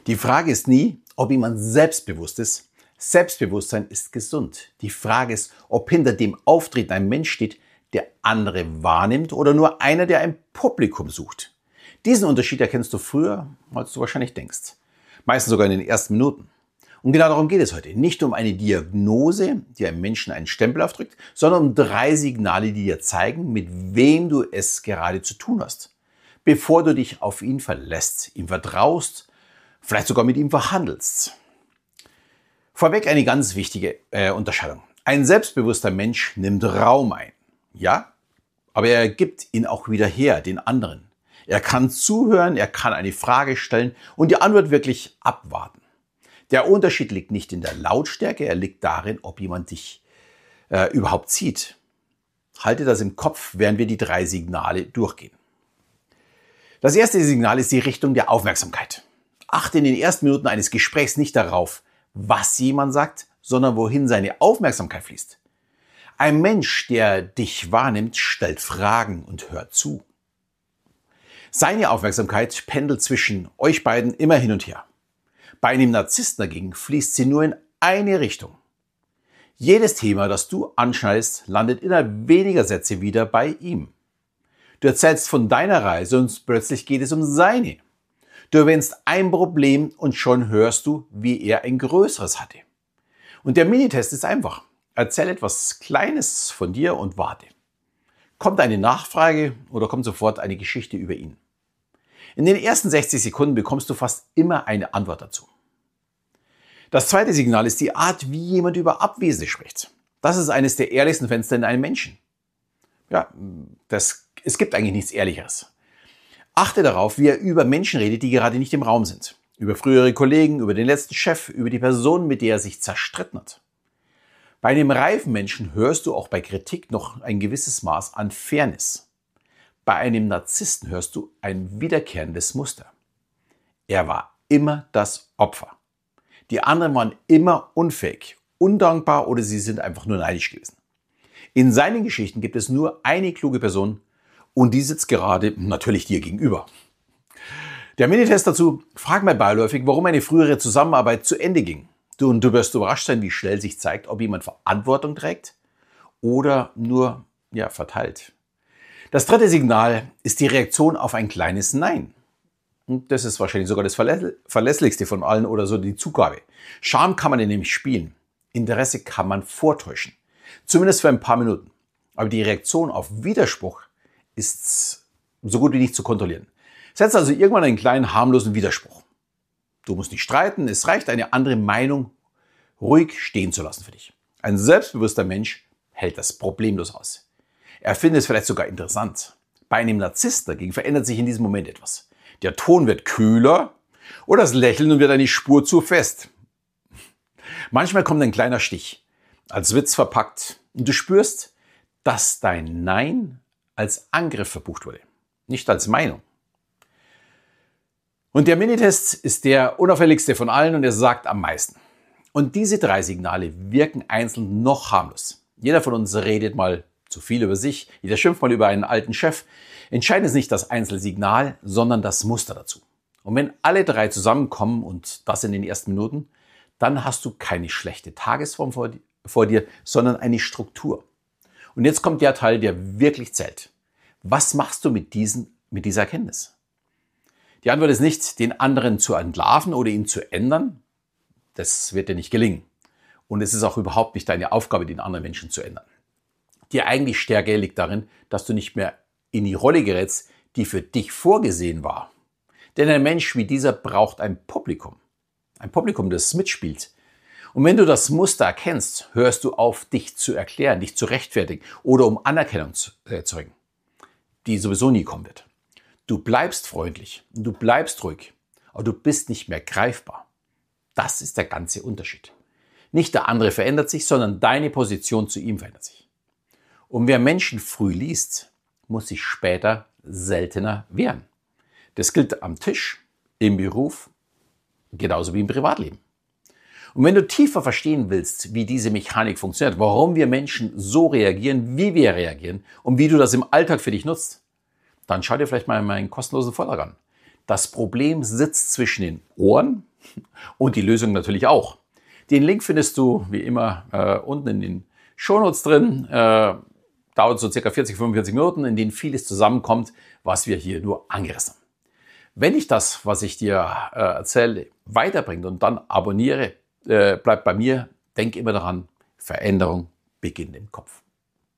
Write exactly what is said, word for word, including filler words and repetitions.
Die Frage ist nie, ob jemand selbstbewusst ist. Selbstbewusstsein ist gesund. Die Frage ist, ob hinter dem Auftreten ein Mensch steht, der andere wahrnimmt oder nur einer, der ein Publikum sucht. Diesen Unterschied erkennst du früher, als du wahrscheinlich denkst. Meistens sogar in den ersten Minuten. Und genau darum geht es heute. Nicht um eine Diagnose, die einem Menschen einen Stempel aufdrückt, sondern um drei Signale, die dir zeigen, mit wem du es gerade zu tun hast. Bevor du dich auf ihn verlässt, ihm vertraust, vielleicht sogar mit ihm verhandelst. Vorweg eine ganz wichtige äh, Unterscheidung. Ein selbstbewusster Mensch nimmt Raum ein. Ja, aber er gibt ihn auch wieder her, den anderen. Er kann zuhören, er kann eine Frage stellen und die Antwort wirklich abwarten. Der Unterschied liegt nicht in der Lautstärke, er liegt darin, ob jemand dich äh, überhaupt sieht. Halte das im Kopf, während wir die drei Signale durchgehen. Das erste Signal ist die Richtung der Aufmerksamkeit. Achte in den ersten Minuten eines Gesprächs nicht darauf, was jemand sagt, sondern wohin seine Aufmerksamkeit fließt. Ein Mensch, der dich wahrnimmt, stellt Fragen und hört zu. Seine Aufmerksamkeit pendelt zwischen euch beiden immer hin und her. Bei einem Narzissten dagegen fließt sie nur in eine Richtung. Jedes Thema, das du anschneidest, landet innerhalb weniger Sätze wieder bei ihm. Du erzählst von deiner Reise und plötzlich geht es um seine. Du erwähnst ein Problem und schon hörst du, wie er ein größeres hatte. Und der Minitest ist einfach. Erzähl etwas Kleines von dir und warte. Kommt eine Nachfrage oder kommt sofort eine Geschichte über ihn? In den ersten sechzig Sekunden bekommst du fast immer eine Antwort dazu. Das zweite Signal ist die Art, wie jemand über Abwesende spricht. Das ist eines der ehrlichsten Fenster in einem Menschen. Ja, das, es gibt eigentlich nichts Ehrlicheres. Achte darauf, wie er über Menschen redet, die gerade nicht im Raum sind. Über frühere Kollegen, über den letzten Chef, über die Person, mit der er sich zerstritten hat. Bei einem reifen Menschen hörst du auch bei Kritik noch ein gewisses Maß an Fairness. Bei einem Narzissten hörst du ein wiederkehrendes Muster. Er war immer das Opfer. Die anderen waren immer unfähig, undankbar oder sie sind einfach nur neidisch gewesen. In seinen Geschichten gibt es nur eine kluge Person und die sitzt gerade natürlich dir gegenüber. Der Minitest dazu: Frag mal beiläufig, warum eine frühere Zusammenarbeit zu Ende ging. Du, und du wirst überrascht sein, wie schnell sich zeigt, ob jemand Verantwortung trägt oder nur ja, verteilt. Das dritte Signal ist die Reaktion auf ein kleines Nein. Und das ist wahrscheinlich sogar das verlässlichste von allen oder so die Zugabe. Charme kann man nämlich spielen. Interesse kann man vortäuschen. Zumindest für ein paar Minuten. Aber die Reaktion auf Widerspruch ist so gut wie nicht zu kontrollieren. Setz also irgendwann einen kleinen harmlosen Widerspruch. Du musst nicht streiten, es reicht, eine andere Meinung ruhig stehen zu lassen für dich. Ein selbstbewusster Mensch hält das problemlos aus. Er findet es vielleicht sogar interessant. Bei einem Narzissten dagegen verändert sich in diesem Moment etwas. Der Ton wird kühler oder das Lächeln wird eine Spur zu fest. Manchmal kommt ein kleiner Stich, als Witz verpackt, und du spürst, dass dein Nein als Angriff verbucht wurde, nicht als Meinung. Und der Minitest ist der unauffälligste von allen und er sagt am meisten. Und diese drei Signale wirken einzeln noch harmlos. Jeder von uns redet mal zu viel über sich, jeder schimpft mal über einen alten Chef. Entscheidend ist nicht das Einzelsignal, sondern das Muster dazu. Und wenn alle drei zusammenkommen und das in den ersten Minuten, dann hast du keine schlechte Tagesform vor, vor dir, sondern eine Struktur. Und jetzt kommt der Teil, der wirklich zählt. Was machst du mit, diesen, mit dieser Erkenntnis? Die Antwort ist nicht, den anderen zu entlarven oder ihn zu ändern. Das wird dir nicht gelingen. Und es ist auch überhaupt nicht deine Aufgabe, den anderen Menschen zu ändern. Die eigentliche Stärke liegt darin, dass du nicht mehr in die Rolle gerätst, die für dich vorgesehen war. Denn ein Mensch wie dieser braucht ein Publikum. Ein Publikum, das mitspielt. Und wenn du das Muster erkennst, hörst du auf, dich zu erklären, dich zu rechtfertigen oder um Anerkennung zu erzeugen, die sowieso nie kommen wird. Du bleibst freundlich, du bleibst ruhig, aber du bist nicht mehr greifbar. Das ist der ganze Unterschied. Nicht der andere verändert sich, sondern deine Position zu ihm verändert sich. Und wer Menschen früh liest, muss sich später seltener wehren. Das gilt am Tisch, im Beruf, genauso wie im Privatleben. Und wenn du tiefer verstehen willst, wie diese Mechanik funktioniert, warum wir Menschen so reagieren, wie wir reagieren und wie du das im Alltag für dich nutzt, dann schau dir vielleicht mal meinen kostenlosen Vortrag an. Das Problem sitzt zwischen den Ohren Und die Lösung natürlich auch. Den Link findest du wie immer äh, unten in den Shownotes drin. Äh, dauert so circa vierzig, fünfundvierzig Minuten, in denen vieles zusammenkommt, was wir hier nur angerissen haben. Wenn dich das, was ich dir äh, erzähle, weiterbringt und dann abonniere, äh, bleib bei mir, denk immer daran, Veränderung beginnt im Kopf.